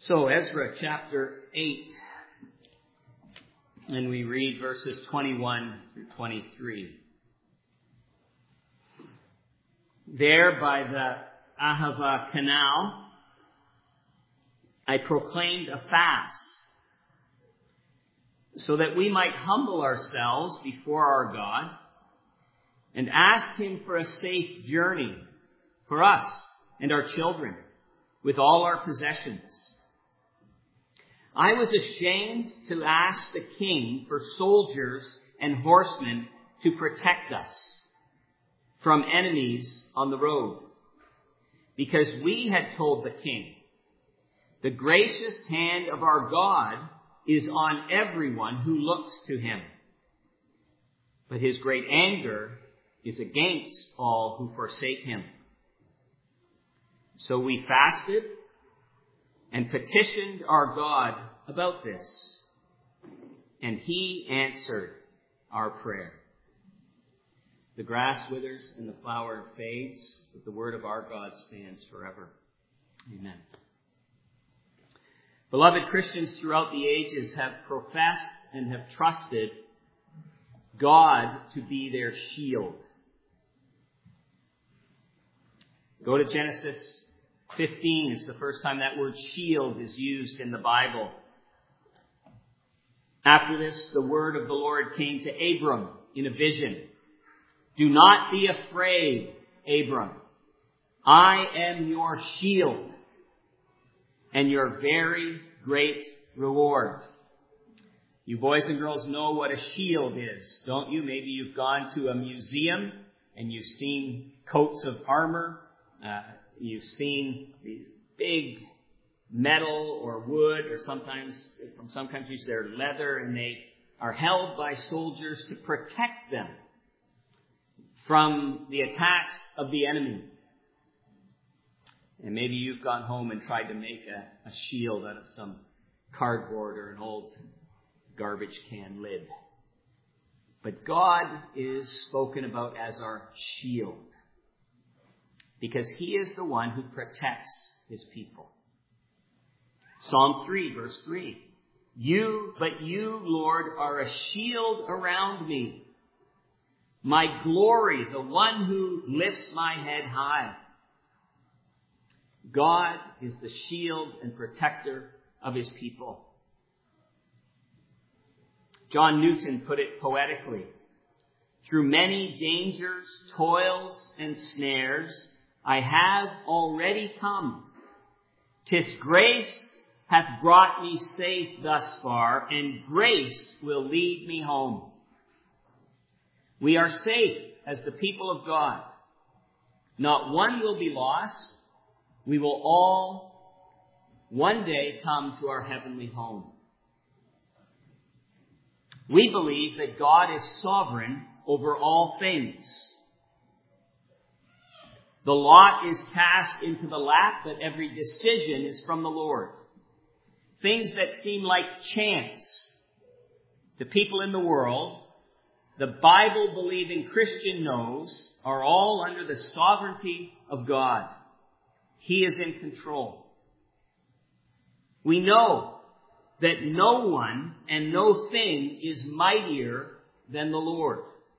So, Ezra chapter 8, and we read verses 21 through 23. There by the Ahava Canal, I proclaimed a fast, so that we might humble ourselves before our God and ask Him for a safe journey for us and our children with all our possessions. I was ashamed to ask the king for soldiers and horsemen to protect us from enemies on the road, because we had told the king, the gracious hand of our God is on everyone who looks to Him, but His great anger is against all who forsake Him. So we fasted and petitioned our God about this, and He answered our prayer. The grass withers and the flower fades, but the word of our God stands forever. Amen. Beloved Christians throughout the ages have professed and have trusted God to be their shield. Go to Genesis 15. It's the first time that word shield is used in the Bible. After this, the word of the Lord came to Abram in a vision. Do not be afraid, Abram. I am your shield and your very great reward. You boys and girls know what a shield is, don't you? Maybe you've gone to a museum and you've seen coats of armor. You've seen these big metal or wood, or sometimes from some countries they're leather, and they are held by soldiers to protect them from the attacks of the enemy. And maybe you've gone home and tried to make a shield out of some cardboard or an old garbage can lid. But God is spoken about as our shield, because He is the one who protects His people. Psalm 3, verse 3. But you, Lord, are a shield around me, my glory, the one who lifts my head high. God is the shield and protector of His people. John Newton put it poetically. Through many dangers, toils, and snares, I have already come. 'Tis grace hath brought me safe thus far, and grace will lead me home. We are safe as the people of God. Not one will be lost. We will all one day come to our heavenly home. We believe that God is sovereign over all things. The lot is cast into the lap that every decision is from the Lord. Things that seem like chance to people in the world, the Bible-believing Christian knows are all under the sovereignty of God. He is in control. We know that no one and no thing is mightier than the Lord.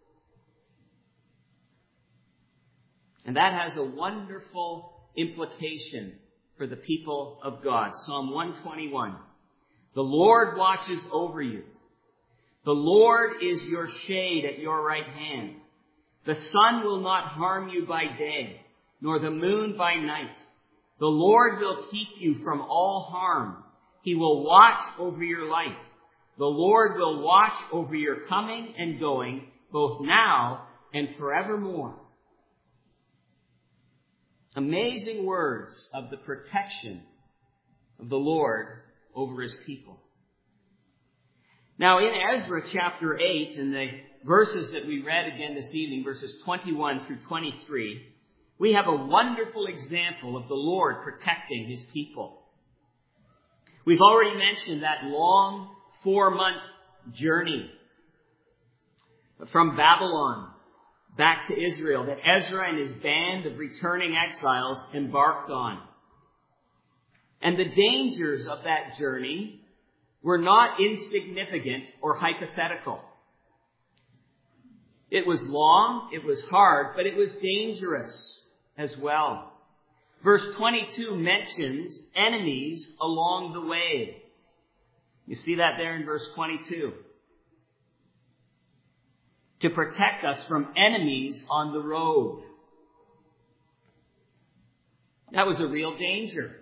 And that has a wonderful implication for the people of God. Psalm 121. The Lord watches over you. The Lord is your shade at your right hand. The sun will not harm you by day, nor the moon by night. The Lord will keep you from all harm. He will watch over your life. The Lord will watch over your coming and going, both now and forevermore. Amazing words of the protection of the Lord over His people. Now in Ezra chapter 8, in the verses that we read again this evening, verses 21 through 23, we have a wonderful example of the Lord protecting His people. We've already mentioned that long 4-month journey from Babylon back to Israel that Ezra and his band of returning exiles embarked on. And the dangers of that journey were not insignificant or hypothetical. It was long, it was hard, but it was dangerous as well. Verse 22 mentions enemies along the way. You see that there in verse 22. To protect us from enemies on the road. That was a real danger.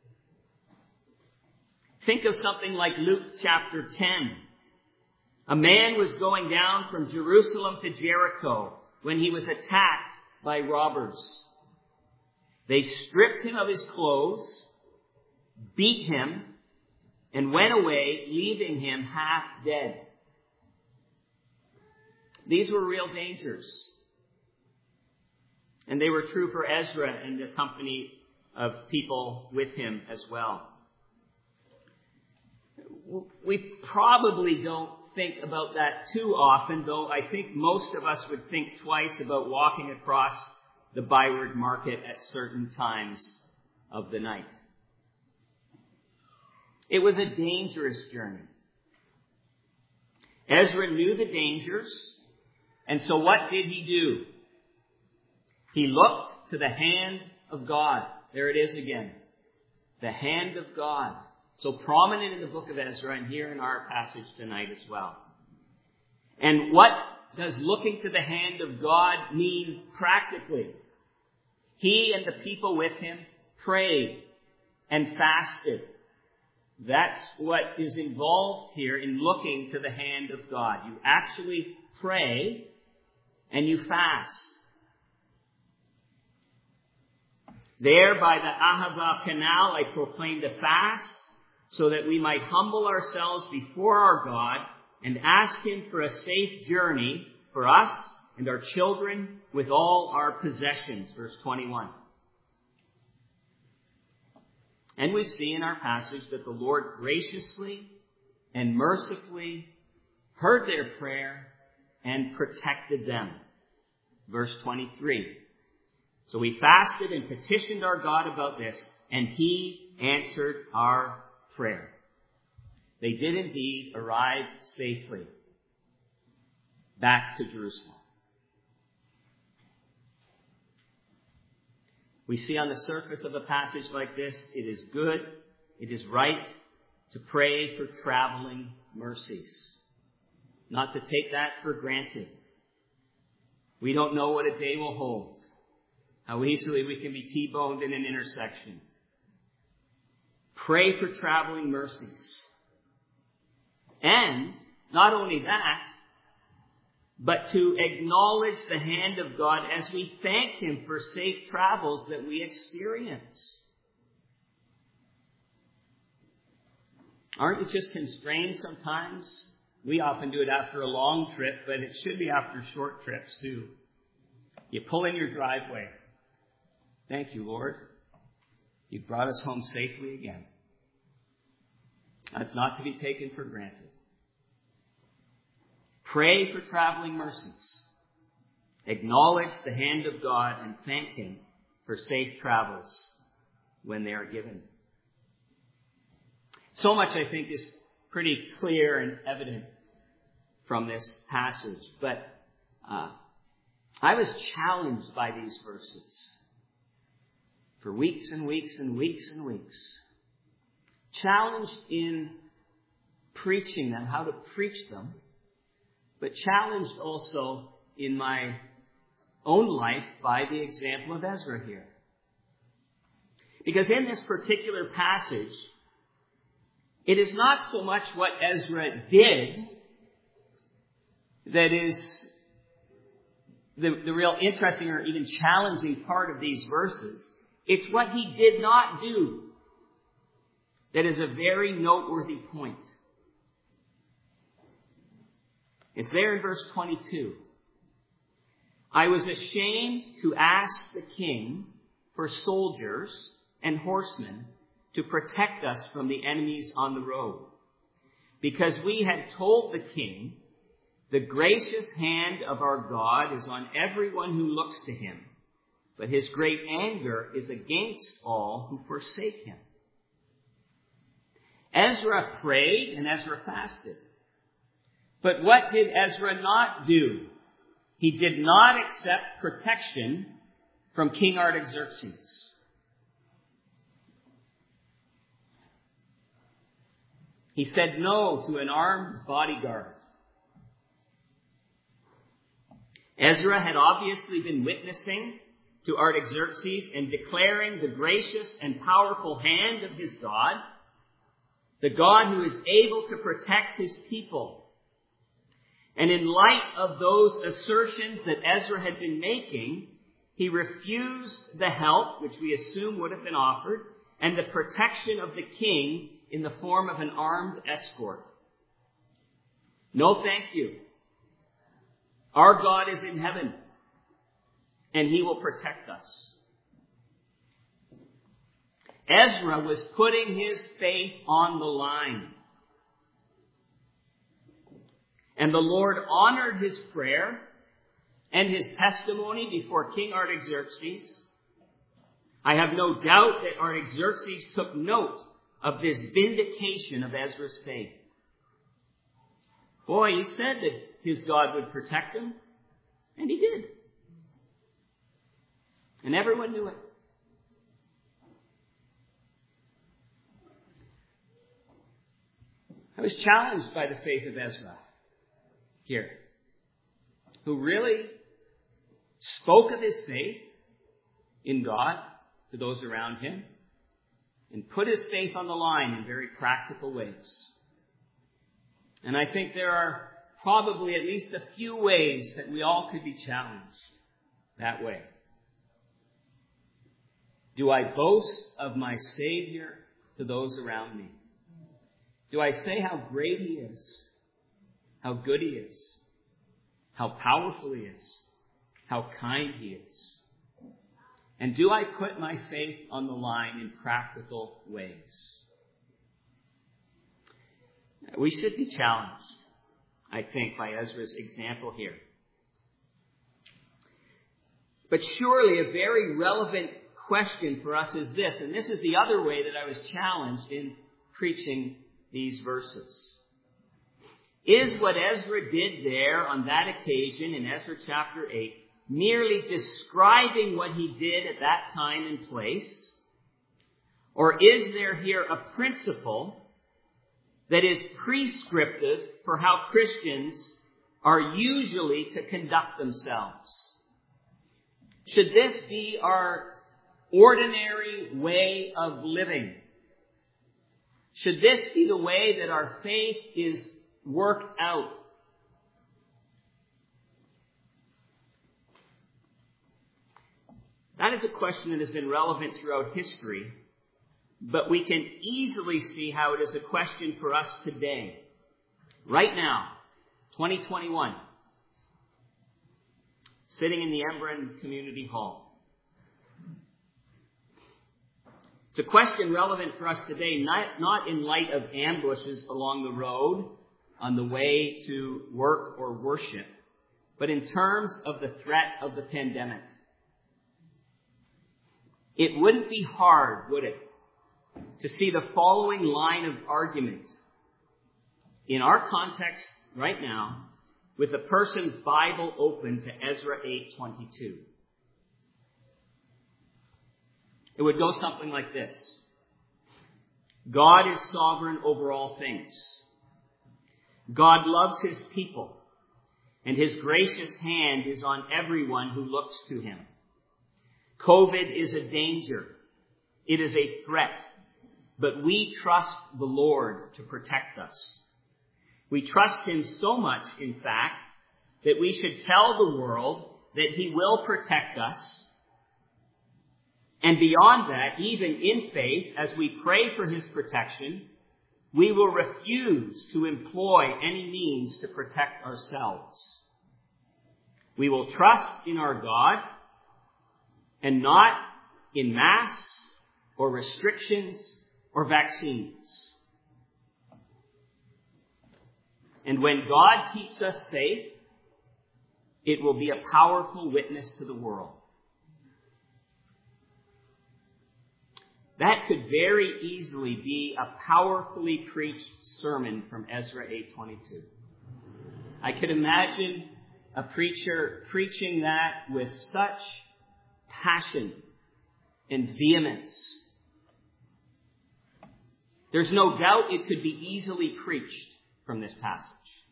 Think of something like Luke chapter 10. A man was going down from Jerusalem to Jericho when he was attacked by robbers. They stripped him of his clothes, beat him, and went away, leaving him half dead. These were real dangers. And they were true for Ezra and the company of people with him as well. We probably don't think about that too often, though I think most of us would think twice about walking across the Byward Market at certain times of the night. It was a dangerous journey. Ezra knew the dangers, and so what did he do? He looked to the hand of God. There it is again. The hand of God. So prominent in the book of Ezra and here in our passage tonight as well. And what does looking to the hand of God mean practically? He and the people with him prayed and fasted. That's what is involved here in looking to the hand of God. You actually pray and you fast. There by the Ahava Canal, I proclaimed a fast so that we might humble ourselves before our God and ask him for a safe journey for us and our children with all our possessions. Verse 21. And we see in our passage that the Lord graciously and mercifully heard their prayer and protected them. Verse 23. So we fasted and petitioned our God about this, and he answered our prayer. They did indeed arrive safely back to Jerusalem. We see on the surface of a passage like this, it is good, it is right to pray for traveling mercies. Not to take that for granted. We don't know what a day will hold. How easily we can be T-boned in an intersection. Pray for traveling mercies. And not only that, but to acknowledge the hand of God as we thank him for safe travels that we experience. Aren't you just constrained sometimes? We often do it after a long trip, but it should be after short trips too. You pull in your driveway. Thank you, Lord. You brought us home safely again. That's not to be taken for granted. Pray for traveling mercies. Acknowledge the hand of God and thank him for safe travels when they are given. So much, I think, is pretty clear and evident from this passage. But I was challenged by these verses for weeks and weeks and weeks and weeks. Challenged in preaching them, how to preach them, but challenged also in my own life by the example of Ezra here. Because in this particular passage, it is not so much what Ezra did that is the real interesting or even challenging part of these verses. It's what he did not do that is a very noteworthy point. It's there in verse 22. I was ashamed to ask the king for soldiers and horsemen to protect us from the enemies on the road, because we had told the king, the gracious hand of our God is on everyone who looks to him, but his great anger is against all who forsake him. Ezra prayed and Ezra fasted. But what did Ezra not do? He did not accept protection from King Artaxerxes. He said no to an armed bodyguard. Ezra had obviously been witnessing to Artaxerxes and declaring the gracious and powerful hand of his God, the God who is able to protect his people. And in light of those assertions that Ezra had been making, he refused the help, which we assume would have been offered, and the protection of the king in the form of an armed escort. No, thank you. Our God is in heaven, and he will protect us. Ezra was putting his faith on the line. And the Lord honored his prayer and his testimony before King Artaxerxes. I have no doubt that Artaxerxes took note of this vindication of Ezra's faith. Boy, he said that his God would protect him, and he did. And everyone knew it. I was challenged by the faith of Ezra here, who really spoke of his faith in God to those around him and put his faith on the line in very practical ways. And I think there are probably at least a few ways that we all could be challenged that way. Do I boast of my Savior to those around me? Do I say how great he is, how good he is, how powerful he is, how kind he is? And do I put my faith on the line in practical ways? We should be challenged, I think, by Ezra's example here. But surely a very relevant question for us is this, and this is the other way that I was challenged in preaching these verses. Is what Ezra did there on that occasion in Ezra chapter 8 merely describing what he did at that time and place? Or is there here a principle that is prescriptive for how Christians are usually to conduct themselves? Should this be our ordinary way of living? Should this be the way that our faith is worked out? That is a question that has been relevant throughout history, but we can easily see how it is a question for us today, right now, 2021, sitting in the Embrun Community Hall. It's a question relevant for us today, not in light of ambushes along the road on the way to work or worship, but in terms of the threat of the pandemic. It wouldn't be hard, would it, to see the following line of argument in our context right now with a person's Bible open to Ezra 8:22. It would go something like this. God is sovereign over all things. God loves his people, and his gracious hand is on everyone who looks to him. COVID is a danger. It is a threat. But we trust the Lord to protect us. We trust him so much, in fact, that we should tell the world that he will protect us. And beyond that, even in faith, as we pray for his protection, we will refuse to employ any means to protect ourselves. We will trust in our God and not in masks or restrictions or vaccines. And when God keeps us safe, it will be a powerful witness to the world. That could very easily be a powerfully preached sermon from Ezra 8:22. I could imagine a preacher preaching that with such passion and vehemence. There's no doubt it could be easily preached from this passage.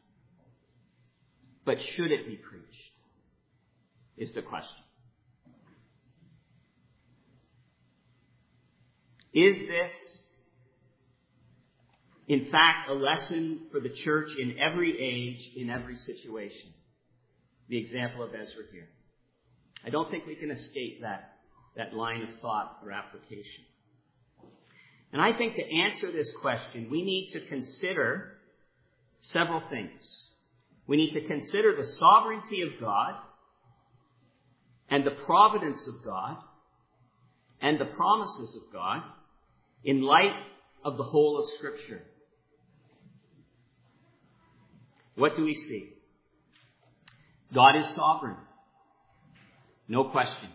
But should it be preached? Is the question. Is this, in fact, a lesson for the church in every age, in every situation? The example of Ezra here. I don't think we can escape that line of thought or application. And I think to answer this question, we need to consider several things. We need to consider the sovereignty of God and the providence of God and the promises of God in light of the whole of Scripture. What do we see? God is sovereign. No question.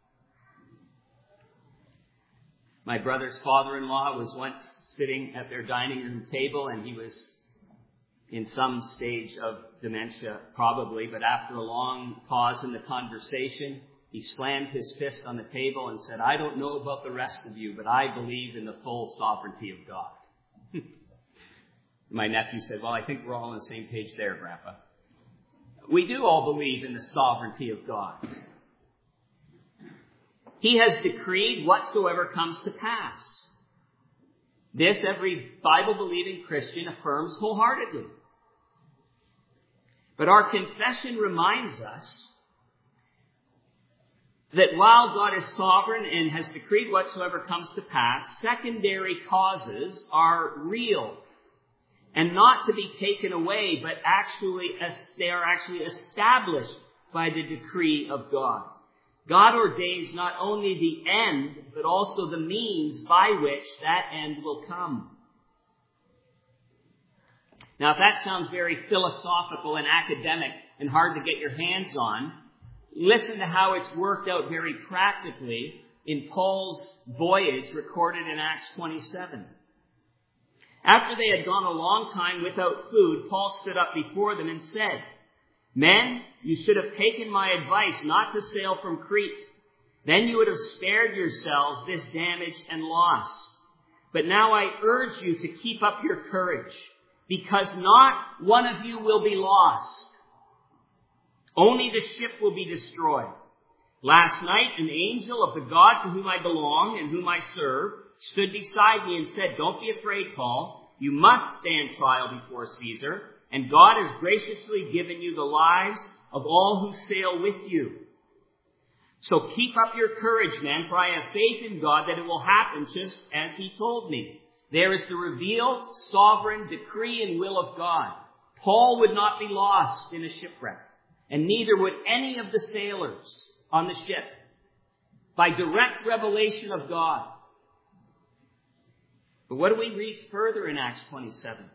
My brother's father-in-law was once sitting at their dining room table, and he was in some stage of dementia, probably, but after a long pause in the conversation, he slammed his fist on the table and said, "I don't know about the rest of you, but I believe in the full sovereignty of God." My nephew said, "Well, I think we're all on the same page there, Grandpa." We do all believe in the sovereignty of God. He has decreed whatsoever comes to pass. This every Bible-believing Christian affirms wholeheartedly. But our confession reminds us that while God is sovereign and has decreed whatsoever comes to pass, secondary causes are real and not to be taken away, but they are actually established by the decree of God. God ordains not only the end, but also the means by which that end will come. Now, if that sounds very philosophical and academic and hard to get your hands on, listen to how it's worked out very practically in Paul's voyage recorded in Acts 27. After they had gone a long time without food, Paul stood up before them and said, "Men, you should have taken my advice not to sail from Crete. Then you would have spared yourselves this damage and loss. But now I urge you to keep up your courage, because not one of you will be lost. Only the ship will be destroyed. Last night, an angel of the God to whom I belong and whom I serve stood beside me and said, 'Don't be afraid, Paul. You must stand trial before Caesar. And God has graciously given you the lives of all who sail with you. So keep up your courage, men, for I have faith in God that it will happen just as he told me.' There is the revealed sovereign decree and will of God. Paul would not be lost in a shipwreck, and neither would any of the sailors on the ship, by direct revelation of God. But what do we read further in Acts 27?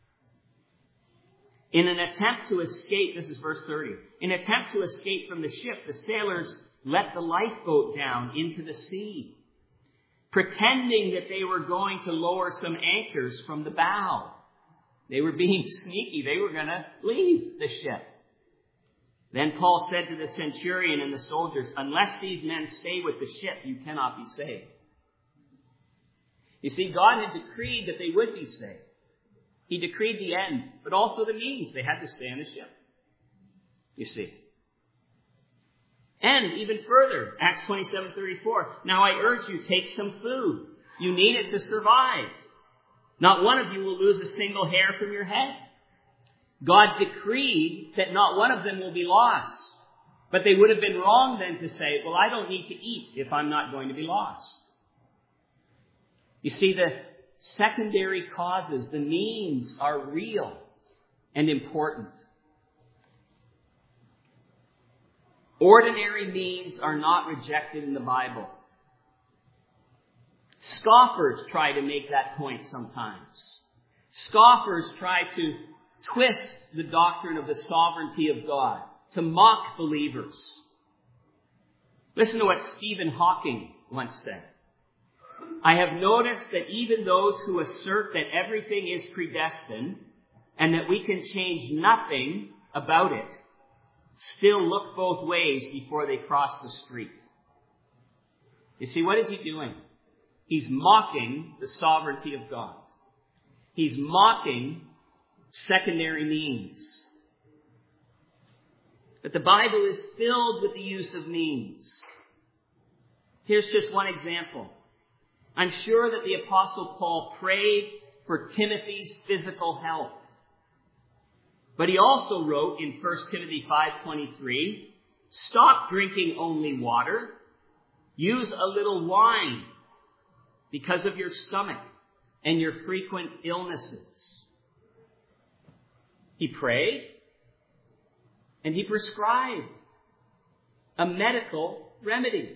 In an attempt to escape, this is verse 30, in an attempt to escape from the ship, the sailors let the lifeboat down into the sea, pretending that they were going to lower some anchors from the bow. They were being sneaky. They were going to leave the ship. Then Paul said to the centurion and the soldiers, "Unless these men stay with the ship, you cannot be saved." You see, God had decreed that they would be saved. He decreed the end, but also the means. They had to stay on the ship. You see. And even further, Acts 27:34. "Now I urge you, take some food. You need it to survive. Not one of you will lose a single hair from your head." God decreed that not one of them will be lost. But they would have been wrong then to say, "Well, I don't need to eat if I'm not going to be lost." You see, the secondary causes, the means, are real and important. Ordinary means are not rejected in the Bible. Scoffers try to make that point sometimes. Scoffers try to twist the doctrine of the sovereignty of God, to mock believers. Listen to what Stephen Hawking once said. I have noticed that even those who assert that everything is predestined and that we can change nothing about it still look both ways before they cross the street. You see, what is he doing? He's mocking the sovereignty of God. He's mocking secondary means. But the Bible is filled with the use of means. Here's just one example. I'm sure that the Apostle Paul prayed for Timothy's physical health. But he also wrote in 1 Timothy 5:23, stop drinking only water. Use a little wine because of your stomach and your frequent illnesses. He prayed and he prescribed a medical remedy.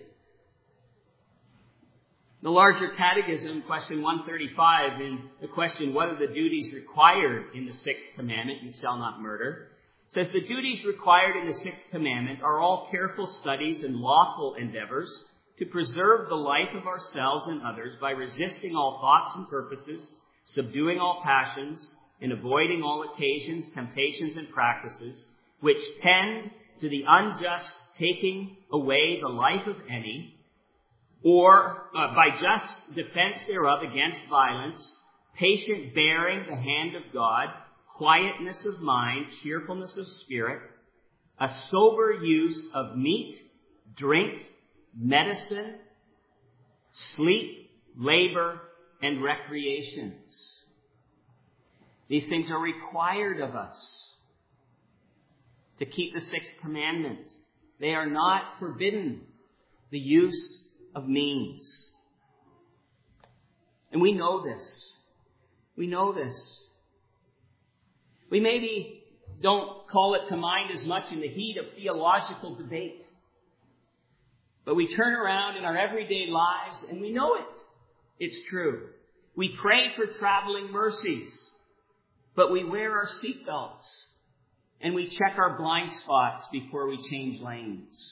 The larger catechism, question 135, in the question, what are the duties required in the sixth commandment, you shall not murder, says the duties required in the sixth commandment are all careful studies and lawful endeavors to preserve the life of ourselves and others by resisting all thoughts and purposes, subduing all passions, and avoiding all occasions, temptations, and practices which tend to the unjust taking away the life of any, or by just defense thereof against violence, patient bearing the hand of God, quietness of mind, cheerfulness of spirit, a sober use of meat, drink, medicine, sleep, labor, and recreations. These things are required of us to keep the sixth commandment. They are not forbidden, the use of means. And we know this. We know this. We maybe don't call it to mind as much in the heat of theological debate. But we turn around in our everyday lives and we know it. It's true. We pray for traveling mercies, but we wear our seatbelts and we check our blind spots before we change lanes.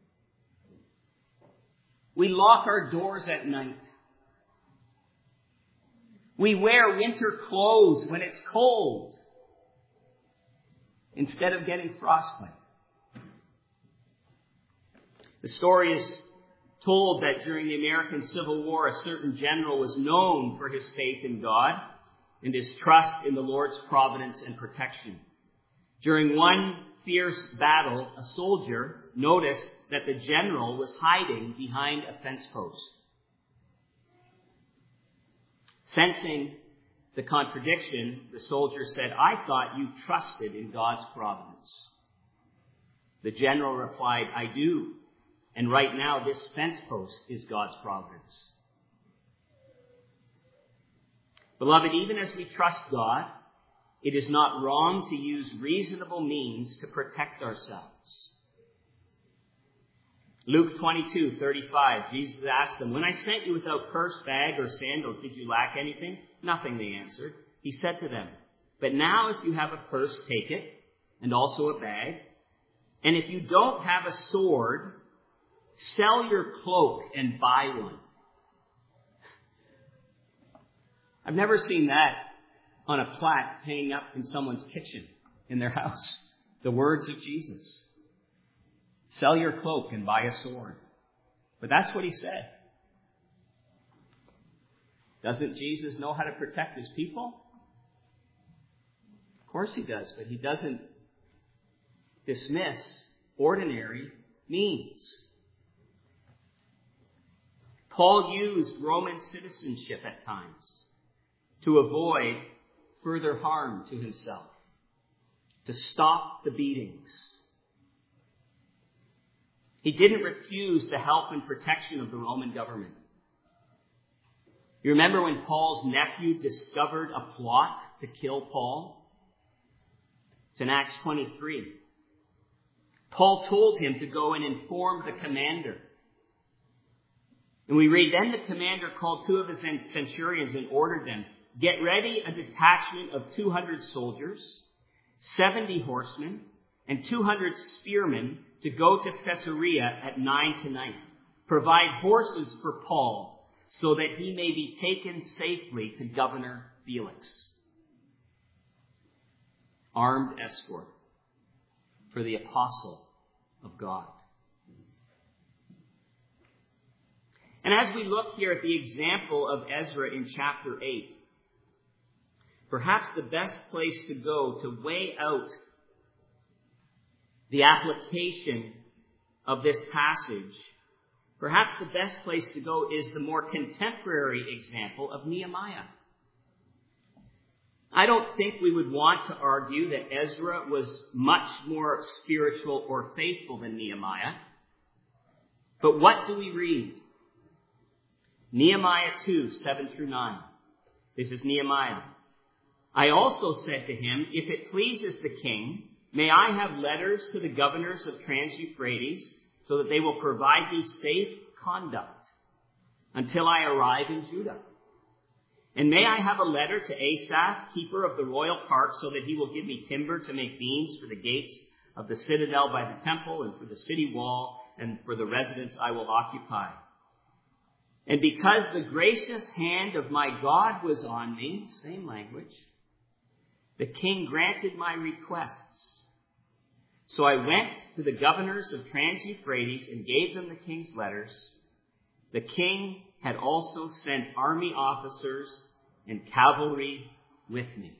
We lock our doors at night. We wear winter clothes when it's cold instead of getting frostbite. The story is told that during the American Civil War, a certain general was known for his faith in God and his trust in the Lord's providence and protection. During one fierce battle, a soldier noticed that the general was hiding behind a fence post. Sensing the contradiction, the soldier said, "I thought you trusted in God's providence." The general replied, "I do. And right now, this fence post is God's providence." Beloved, even as we trust God, it is not wrong to use reasonable means to protect ourselves. Luke 22:35, Jesus asked them, "When I sent you without purse, bag, or sandals, did you lack anything?" "Nothing," they answered. He said to them, "But now if you have a purse, take it, and also a bag. And if you don't have a sword, sell your cloak and buy one." I've never seen that on a plaque hanging up in someone's kitchen in their house. The words of Jesus. Sell your cloak and buy a sword. But that's what he said. Doesn't Jesus know how to protect his people? Of course he does, but he doesn't dismiss ordinary means. Paul used Roman citizenship at times to avoid further harm to himself, to stop the beatings. He didn't refuse the help and protection of the Roman government. You remember when Paul's nephew discovered a plot to kill Paul? It's in Acts 23. Paul told him to go and inform the commander. And we read, then the commander called two of his centurions and ordered them, "Get ready a detachment of 200 soldiers, 70 horsemen, and 200 spearmen to go to Caesarea at 9 tonight. Provide horses for Paul, so that he may be taken safely to Governor Felix. Armed escort for the apostle of God. And as we look here at the example of Ezra in chapter 8, perhaps the best place to go to weigh out the application of this passage, perhaps the best place to go is the more contemporary example of Nehemiah. I don't think we would want to argue that Ezra was much more spiritual or faithful than Nehemiah. But what do we read? Nehemiah 2, 7 through 9. This is Nehemiah. I also said to him, if it pleases the king, may I have letters to the governors of Trans-Euphrates so that they will provide me safe conduct until I arrive in Judah. And may I have a letter to Asaph, keeper of the royal park, so that he will give me timber to make beams for the gates of the citadel by the temple and for the city wall and for the residence I will occupy. And because the gracious hand of my God was on me, same language, the king granted my requests. So I went to the governors of Trans-Euphrates and gave them the king's letters. The king had also sent army officers and cavalry with me.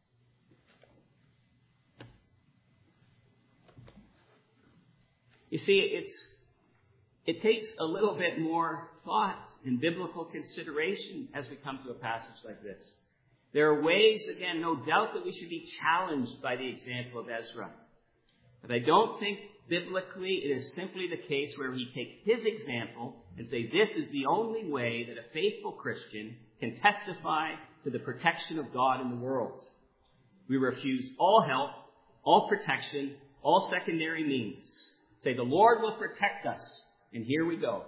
You see, it takes a little bit more thought and biblical consideration as we come to a passage like this. There are ways, again, no doubt that we should be challenged by the example of Ezra. But I don't think biblically it is simply the case where we take his example and say this is the only way that a faithful Christian can testify to the protection of God in the world. We refuse all help, all protection, all secondary means. Say the Lord will protect us, and here we go.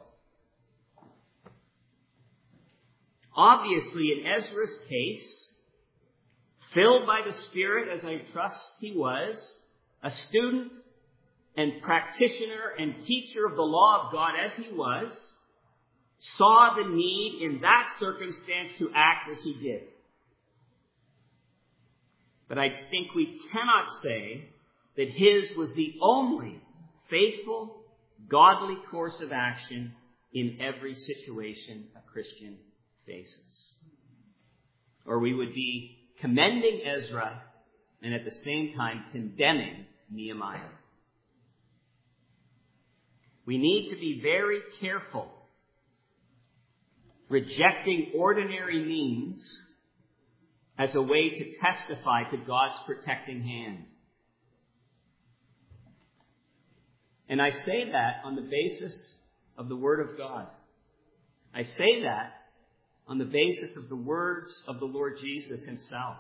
Obviously, in Ezra's case, filled by the Spirit, as I trust he was, a student and practitioner and teacher of the law of God as he was, saw the need in that circumstance to act as he did. But I think we cannot say that his was the only faithful, godly course of action in every situation a Christian faces. Or we would be commending Ezra and at the same time condemning Nehemiah. We need to be very careful rejecting ordinary means as a way to testify to God's protecting hand. And I say that on the basis of the Word of God. I say that on the basis of the words of the Lord Jesus himself.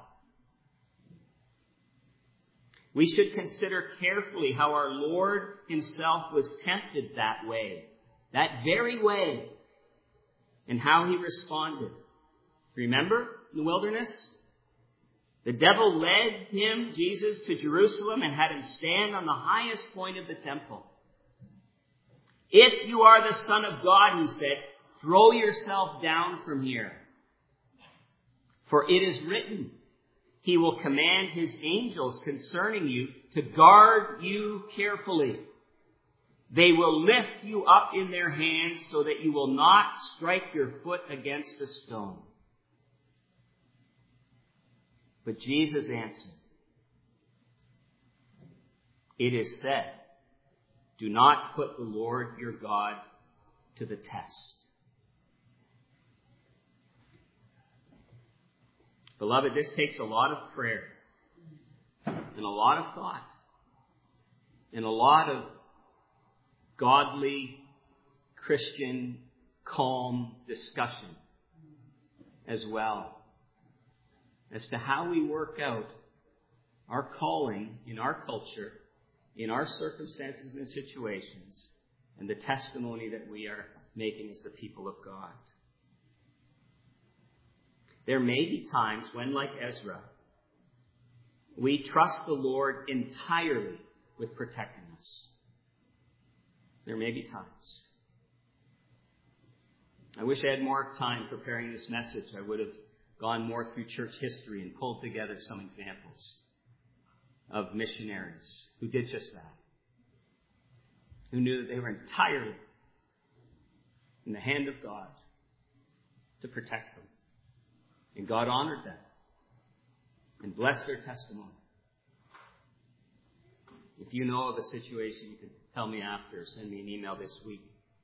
We should consider carefully how our Lord himself was tempted that way, that very way, and how he responded. Remember in the wilderness? The devil led him, Jesus, to Jerusalem and had him stand on the highest point of the temple. If you are the Son of God, he said, throw yourself down from here. For it is written, he will command his angels concerning you to guard you carefully. They will lift you up in their hands so that you will not strike your foot against a stone. But Jesus answered, it is said, do not put the Lord your God to the test. Beloved, this takes a lot of prayer and a lot of thought and a lot of godly, Christian, calm discussion as well as to how we work out our calling in our culture, in our circumstances and situations, and the testimony that we are making as the people of God. There may be times when, like Ezra, we trust the Lord entirely with protecting us. There may be times. I wish I had more time preparing this message. I would have gone more through church history and pulled together some examples of missionaries who did just that, who knew that they were entirely in the hand of God to protect them. And God honored them and blessed their testimony. If you know of a situation, you can tell me after, send me an email this week.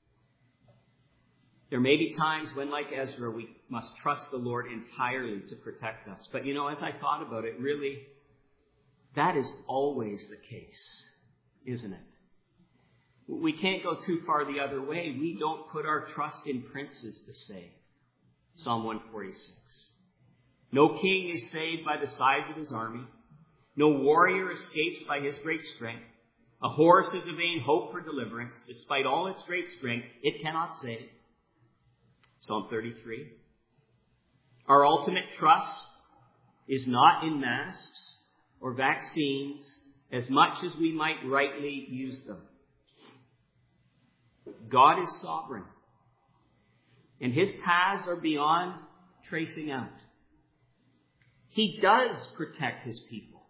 There may be times when, like Ezra, we must trust the Lord entirely to protect us. But as I thought about it, really, that is always the case, isn't it? We can't go too far the other way. We don't put our trust in princes to save. Psalm 146. No king is saved by the size of his army. No warrior escapes by his great strength. A horse is a vain hope for deliverance. Despite all its great strength, it cannot save. Psalm 33. Our ultimate trust is not in masks or vaccines as much as we might rightly use them. God is sovereign, and his paths are beyond tracing out. He does protect his people.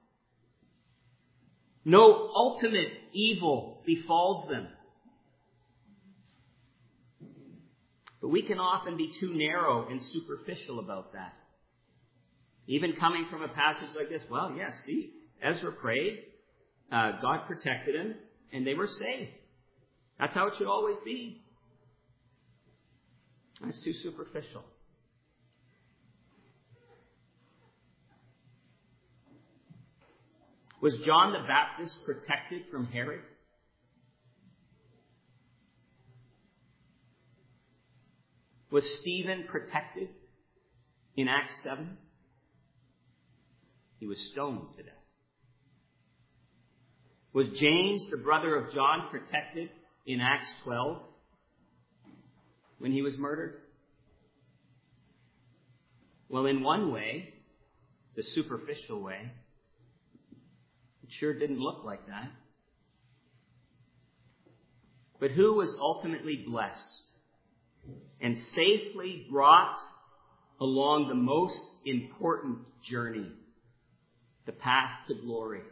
No ultimate evil befalls them. But we can often be too narrow and superficial about that. Even coming from a passage like this, well, yes, see, Ezra prayed, God protected him, and they were saved. That's how it should always be. That's too superficial. Was John the Baptist protected from Herod? Was Stephen protected in Acts 7? He was stoned to death. Was James, the brother of John, protected in Acts 12 when he was murdered? Well, in one way, the superficial way, it sure didn't look like that. But who was ultimately blessed and safely brought along the most important journey, the path to glory?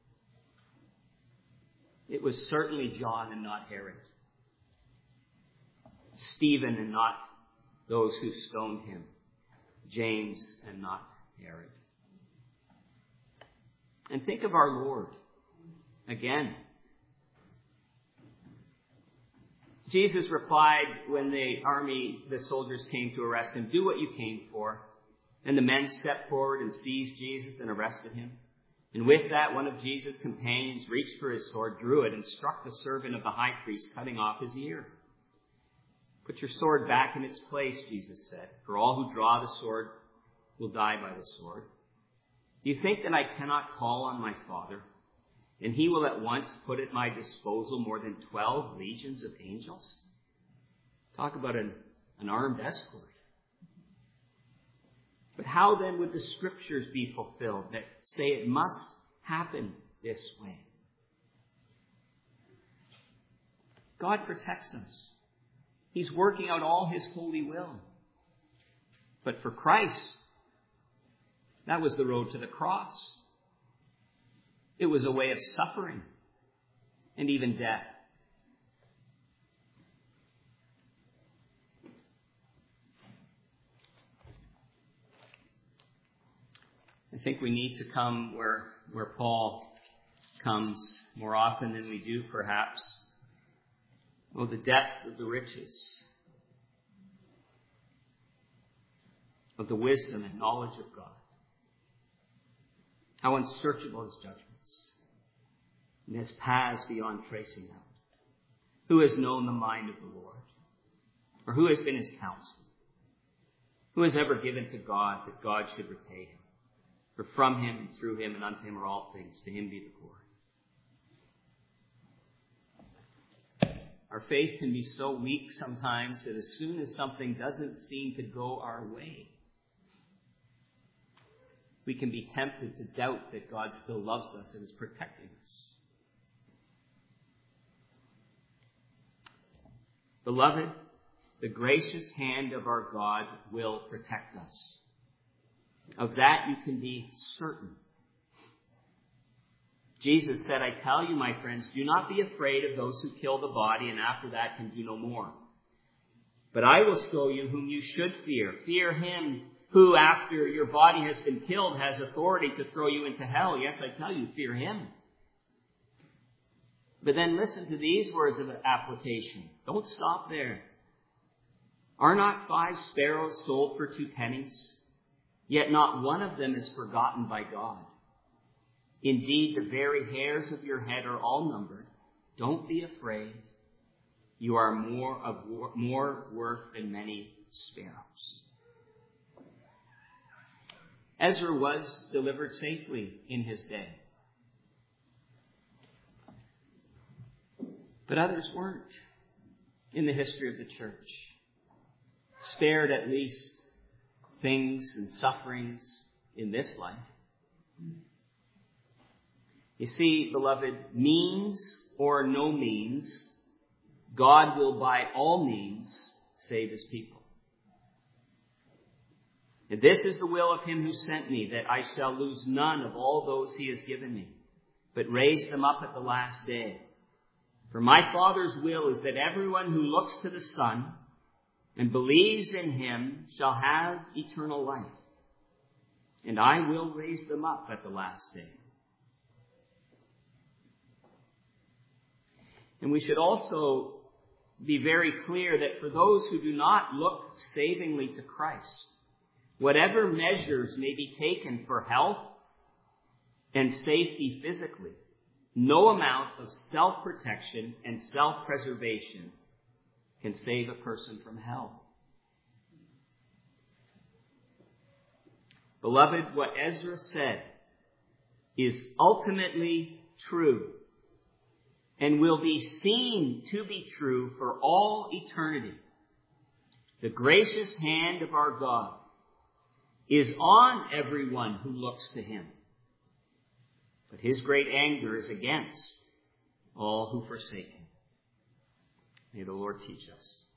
It was certainly John and not Herod. Stephen and not those who stoned him. James and not Herod. And think of our Lord again. Jesus replied when the soldiers came to arrest him, "Do what you came for." And the men stepped forward and seized Jesus and arrested him. And with that, one of Jesus' companions reached for his sword, drew it, and struck the servant of the high priest, cutting off his ear. "Put your sword back in its place," Jesus said, "for all who draw the sword will die by the sword. Do you think that I cannot call on my Father, and he will at once put at my disposal more than 12 legions of angels?" Talk about an armed escort. But how then would the scriptures be fulfilled that say it must happen this way? God protects us. He's working out all his holy will. But for Christ, that was the road to the cross. It was a way of suffering and even death. I think we need to come where Paul comes more often than we do, perhaps. Oh, the depth of the riches of the wisdom and knowledge of God. How unsearchable his judgments, and his paths beyond tracing out. Who has known the mind of the Lord? Or who has been his counsel? Who has ever given to God that God should repay him? For from him and through him and unto him are all things. To him be the glory. Our faith can be so weak sometimes that as soon as something doesn't seem to go our way, we can be tempted to doubt that God still loves us and is protecting us. Beloved, the gracious hand of our God will protect us. Of that you can be certain. Jesus said, I tell you, my friends, do not be afraid of those who kill the body and after that can do no more. But I will show you whom you should fear. Fear him who, after your body has been killed, has authority to throw you into hell. Yes, I tell you, fear him. But then listen to these words of application. Don't stop there. Are not 5 sparrows sold for 2 pennies? Yet not one of them is forgotten by God. Indeed, the very hairs of your head are all numbered. Don't be afraid. You are more worth than many sparrows. Ezra was delivered safely in his day. But others weren't in the history of the church. Spared at least things and sufferings in this life. You see, beloved, means or no means, God will by all means save his people. And this is the will of him who sent me, that I shall lose none of all those he has given me, but raise them up at the last day. For my Father's will is that everyone who looks to the Son and believes in him shall have eternal life. And I will raise them up at the last day. And we should also be very clear that for those who do not look savingly to Christ, whatever measures may be taken for health and safety physically, no amount of self-protection and self-preservation can save a person from hell. Beloved, what Ezra said is ultimately true and will be seen to be true for all eternity. The gracious hand of our God is on everyone who looks to him. But his great anger is against all who forsake him. May the Lord teach us.